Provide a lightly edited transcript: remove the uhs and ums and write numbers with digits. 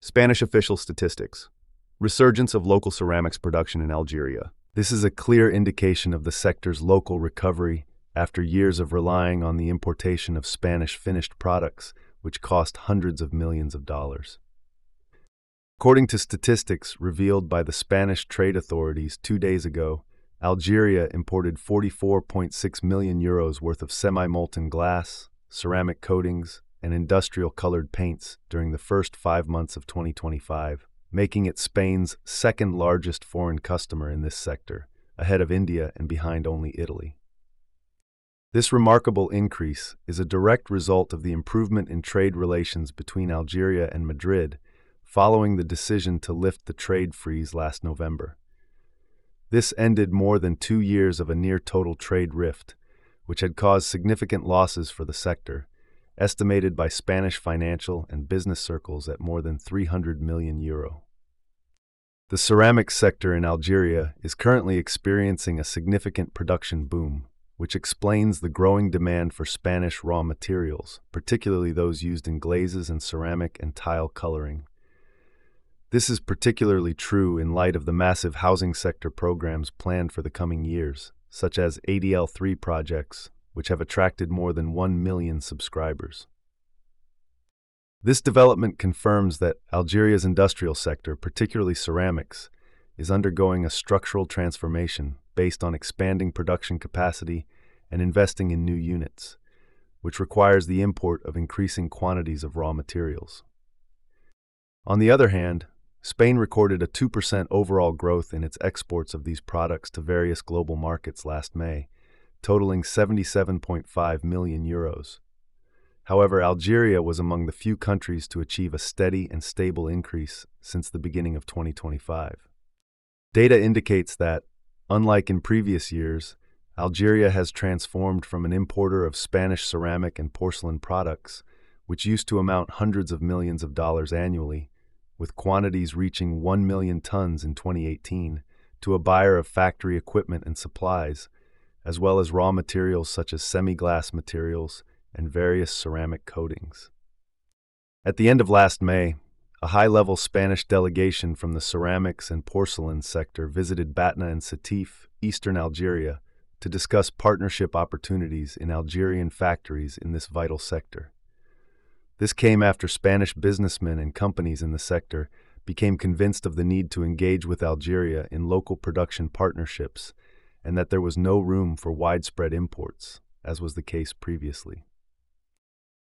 Spanish official statistics. Resurgence of local ceramics production in Algeria. This is a clear indication of the sector's local recovery after years of relying on the importation of Spanish finished products, which cost hundreds of millions of dollars. According to statistics revealed by the Spanish trade authorities 2 days ago, Algeria imported 44.6 million euros worth of semi-molten glass, ceramic coatings, and industrial colored paints during the first 5 months of 2025, making it Spain's second largest foreign customer in this sector, ahead of India and behind only Italy. This remarkable increase is a direct result of the improvement in trade relations between Algeria and Madrid following the decision to lift the trade freeze last November. This ended more than 2 years of a near-total trade rift, which had caused significant losses for the sector, estimated by Spanish financial and business circles at more than 300 million euro. The ceramics sector in Algeria is currently experiencing a significant production boom, which explains the growing demand for Spanish raw materials, particularly those used in glazes and ceramic and tile coloring. This is particularly true in light of the massive housing sector programs planned for the coming years, such as ADL3 projects, which have attracted more than 1 million subscribers. This development confirms that Algeria's industrial sector, particularly ceramics, is undergoing a structural transformation based on expanding production capacity and investing in new units, which requires the import of increasing quantities of raw materials. On the other hand, Spain recorded a 2% overall growth in its exports of these products to various global markets last May, totaling 77.5 million euros. However, Algeria was among the few countries to achieve a steady and stable increase since the beginning of 2025. Data indicates that, unlike in previous years, Algeria has transformed from an importer of Spanish ceramic and porcelain products, which used to amount hundreds of millions of dollars annually, with quantities reaching 1 million tons in 2018, to a buyer of factory equipment and supplies, as well as raw materials such as semi-glass materials and various ceramic coatings. At the end of last May, a high-level Spanish delegation from the ceramics and porcelain sector visited Batna and Sétif, eastern Algeria, to discuss partnership opportunities in Algerian factories in this vital sector. This came after Spanish businessmen and companies in the sector became convinced of the need to engage with Algeria in local production partnerships and that there was no room for widespread imports, as was the case previously.